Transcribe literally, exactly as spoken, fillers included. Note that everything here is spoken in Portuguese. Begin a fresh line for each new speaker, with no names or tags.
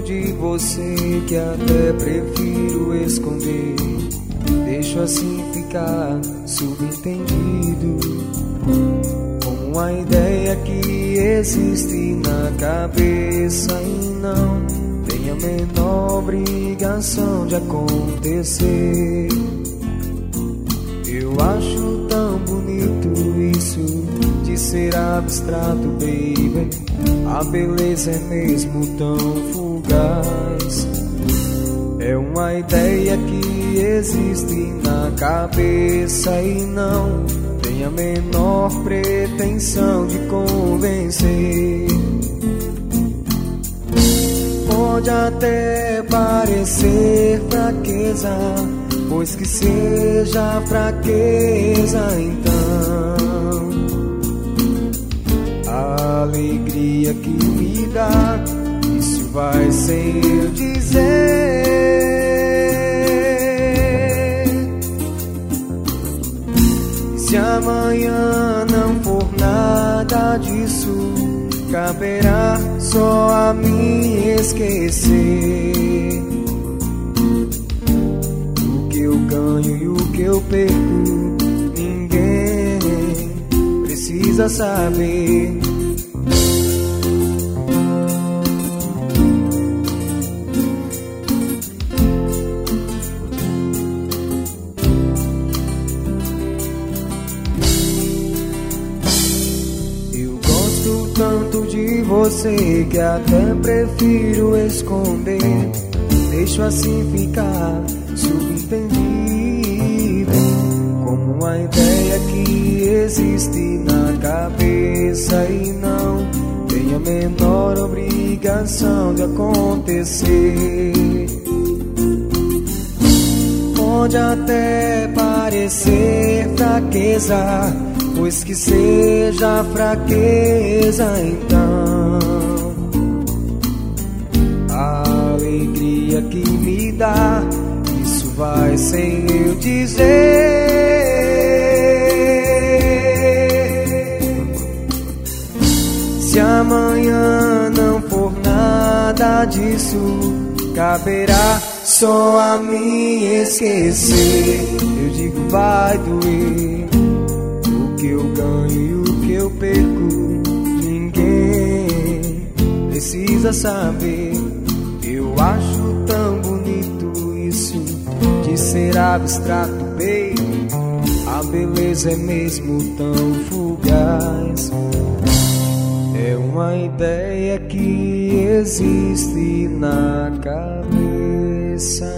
de você que até prefiro esconder. Deixo assim ficar subentendido, como uma ideia que existe na cabeça e não tem a menor obrigação de acontecer. Eu acho tão bonito isso de ser abstrato, baby. A beleza é mesmo tão fugaz. É uma ideia que existe na cabeça e não tem a menor pretensão de convencer. Pode até parecer fraqueza, pois que seja fraqueza então. A alegria que me dá, isso vai sem eu dizer. Se amanhã não for nada disso, caberá só a mim esquecer. O que eu ganho e o que eu perco, ninguém precisa saber. Tanto de você que até prefiro esconder. Deixo assim ficar subentendido, como uma ideia que existe na cabeça e não tem a menor obrigação de acontecer. Pode até parecer fraqueza, pois que seja fraqueza então. A alegria que me dá, isso vai sem eu dizer. Se amanhã não for nada disso, caberá só a mim esquecer. Eu digo vai doer, o que eu ganho e o que eu perco, ninguém precisa saber. Eu acho tão bonito isso de ser abstrato, baby. A beleza é mesmo tão fugaz. É uma ideia que existe na cabeça.